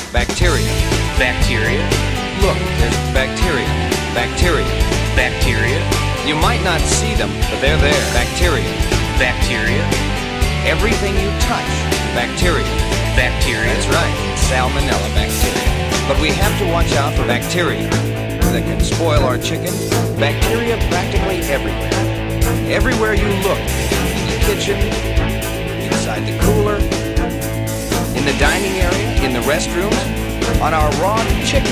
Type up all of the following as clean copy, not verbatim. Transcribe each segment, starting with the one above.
Bacteria. Bacteria. Look, there's bacteria. Bacteria. Bacteria. You might not see them, but they're there. Bacteria. Bacteria. Everything you touch. Bacteria. Bacteria. That's right. Salmonella bacteria. But we have to watch out for bacteria that can spoil our chicken. Bacteria practically everywhere. Everywhere you look. In the kitchen, inside the cooler, in the dining area, in the restrooms, on our raw chicken.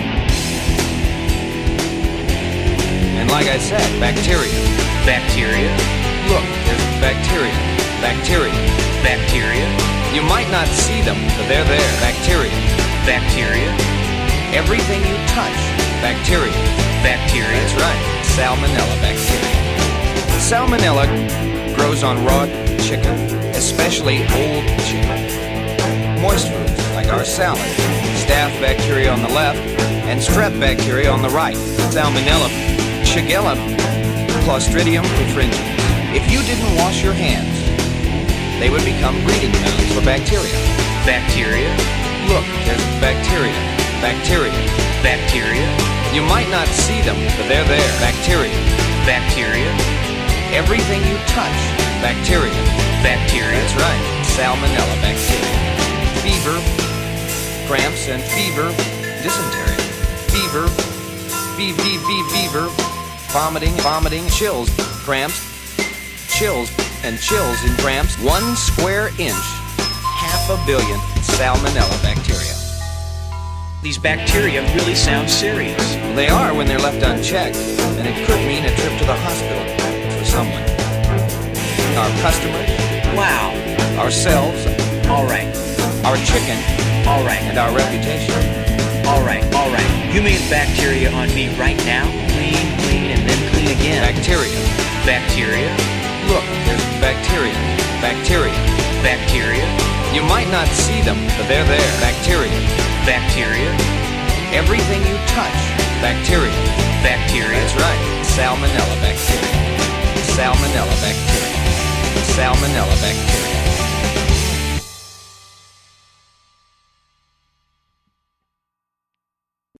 And like I said, bacteria. Bacteria. Look, there's bacteria. Bacteria. Bacteria. You might not see them, but they're there. Bacteria. Bacteria. Everything you touch. Bacteria. Bacteria. That's right. Salmonella bacteria. Salmonella grows on raw chicken, especially old chicken. Moist foods, like our salad. Staph bacteria on the left, and strep bacteria on the right. Salmonella, Shigella, Clostridium perfringens. If you didn't wash your hands, they would become breeding grounds for bacteria. Bacteria. Look, there's bacteria. Bacteria. Bacteria. You might not see them, but they're there. Bacteria. Bacteria. Everything you touch. Bacteria. Bacteria. That's right. Salmonella bacteria. Fever, cramps and fever, dysentery. Fever, fever, vomiting, chills, cramps, chills, and chills and cramps. 1 square inch, 500 million salmonella bacteria. These bacteria really sound serious. They are when they're left unchecked, and it could mean a trip to the hospital for someone. Our customers, Wow. ourselves, All right. our chicken, All right. and our reputation. All right. All right. You mean bacteria on me right now? Clean, and then clean again. Bacteria. Bacteria. Look, there's bacteria. Bacteria. Bacteria. You might not see them, but they're there. Bacteria. Bacteria. Everything you touch. Bacteria. Bacteria. That's right. Salmonella bacteria. Salmonella bacteria. Salmonella bacteria.